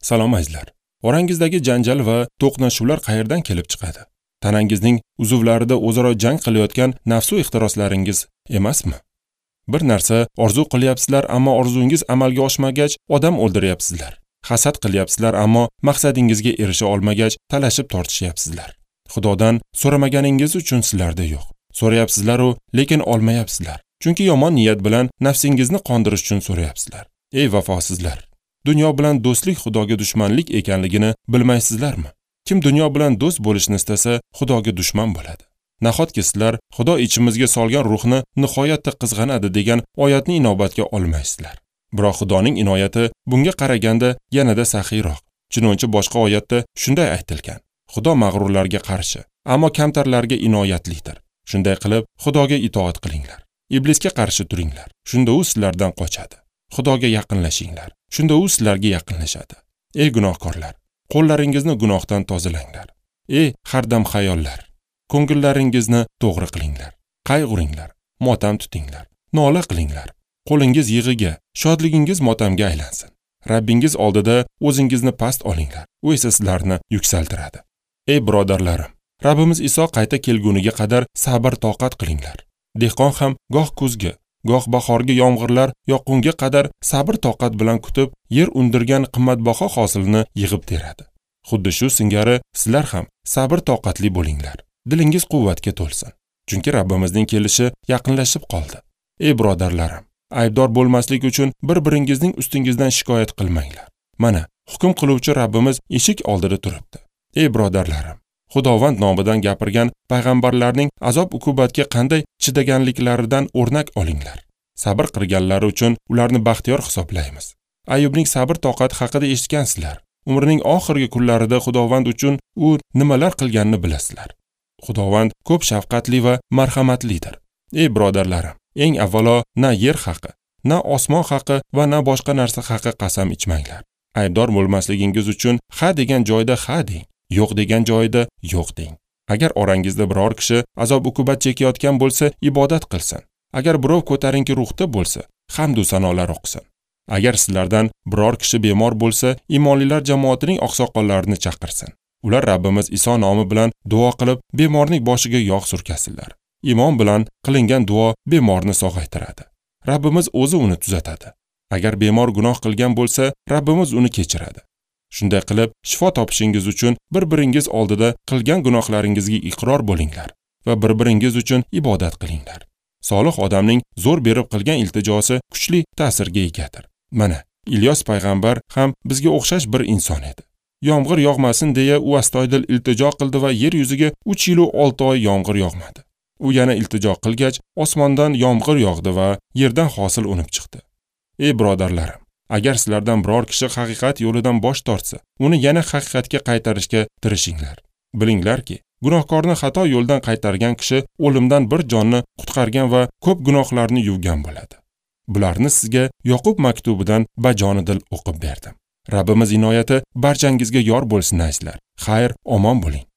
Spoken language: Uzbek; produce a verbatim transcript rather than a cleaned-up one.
Salom azizlar. Orangizdagi janjal va to'qnashuvlar qayerdan kelib chiqadi? Tanangizning uzuvlarida o'zaro jang qilayotgan nafsu ixtiroslaringiz emasmi? Bir narsa orzu qilyapsizlar, ammo orzungiz amalga oshmagach odam o'ldiryapsizlar. Hasad qilyapsizlar, ammo maqsadingizga erisha olmagach talashib tortishyapsizlar. Xudodan so'ramaganingiz uchun sizlarda yo'q. So'rayapsizlar-u, lekin olmayapsizlar. Chunki yomon niyat bilan nafsingizni qondirish uchun so'rayapsizlar. Ey vafosizlar! Dunyo bilan do'stlik Xudoga dushmanlik ekanligini bilmaysizlarmi? Kim dunyo bilan do'st bo'lishni istasa, Xudoga dushman bo'ladi. Nahotki sizlar Xudo ichimizga solgan ruhni nihoyatda qizg'anadi degan oyatni inobatga olmaysizlar. Biroq Xudoning inoyati bunga qaraganda yanada saxiyroq. Chunonchi boshqa oyatda shunday aytilgan: Xudo mag'rurlarga qarshi, ammo kamtarlarga inoyatlidir. Shunday qilib, Xudoga itoat qilinglar. Iblisga qarshi turinglar. Shunda u sizlardan qochadi. Xudoga yaqinlashinglar. Shunda u sizlarga yaqinlashadi. Ey gunohkorlar, qo'llaringizni gunohdan tozalanglar. Ey hardam xayollar, ko'ngillaringizni to'g'ri qilinglar. Qayg'uringlar, motam tutinglar, nola qilinglar. Qo'lingiz yig'iga, shodligingiz motamga aylansin. Rabbingiz oldida o'zingizni past olinglar. U esa sizlarni yuksaltiradi. Ey birodarlarim, Rabbimiz Iso qayta kelguniga qadar sabr toqat qilinglar. Dehqon ham goh kuzgi, goh bahorgi yomg'irlar yoqqunga qadar sabr toqat bilan kutib, yer undirgan qimmatbaho hosilni yig'ib teradi. Xuddi shu singari sizlar ham sabr toqatli bo'linglar. Dilingiz quvvatga to'lsin. Chunki Rabbimizning kelishi yaqinlashib qoldi. Ey birodarlarim, aybdor bo'lmaslik uchun bir-biringizning ustingizdan shikoyat qilmanglar. Mana, hukm qiluvchi Rabbimiz eshik oldida turibdi. Ey birodarlarim, Xudovand nomidan gapirgan payg'ambarlarning azob-uqubatga qanday chidaganliklaridan o'rnak olinglar. Sabr qilganlari uchun ularni baxtiyor hisoblaymiz. Ayubning sabr toqati haqida eshitgansizlar. Umrining oxirgi kunlarida Xudovand uchun u nimalar qilganini bilasizlar. Xudovand ko'p shafqatli va marhamatlidir. Ey birodarlarim, eng avvalo na yer haqi, na osmon haqi va na boshqa narsa haqi qasam ichmanglar. Aybdor bo'lmasligingiz uchun ha degan joyda ha deng, yo'q degan joyda yo'q deng. Agar orangizda biror kishi azob-uqubat chekayotgan bo'lsa, ibodat qilsin. Agar birov ko'tarinki ruhda bo'lsa, hamd va sanolar o'qisin. Agar sizlardan biror kishi bemor bo'lsa, iymonlilar jamoatining oqsoqollarini chaqirsin. Ular Rabbimiz Iso nomi bilan duo qilib, bemorning boshiga yog' surkasinlar. Iymon bilan qilingan duo bemorni sog'aytiradi. Rabbimiz o'zi uni tuzatadi. Agar bemor gunoh qilgan bo'lsa, Rabbimiz uni kechiradi. Shunday qilib, shifo topishingiz uchun bir-biringiz oldida qilgan gunohlaringizga iqror bo'linglar va bir-biringiz uchun ibodat qilinglar. Solih odamning zo'r berib qilgan iltijosi kuchli ta'sirga egadir. Mana, Ilyos payg'ambar ham bizga o'xshash bir inson edi. Yomg'ir yog'masin deya u astoydil iltijo qildi va yer yuziga uch yil va olti oy yomg'ir yog'madi. U yana iltijo qilgach, osmondan yomg'ir yog'di va yerdan hosil unib chiqdi. Ey birodarlarim, agar sizlardan biror kishi haqiqat yo'lidan bosh tortsa, uni yana haqiqatga qaytarishga tirishinglar. Bilinglarki, gunohkorni xato yo'ldan qaytargan kishi o'limdan bir jonni qutqargan va ko'p gunohlarni yuvgan bo'ladi. Bularni sizga Yoqub maktubidan bajonidil o'qib berdim. Rabbimiz inoyati barchangizga yor bo'lsin azizlar. Xayr, omon bo'ling.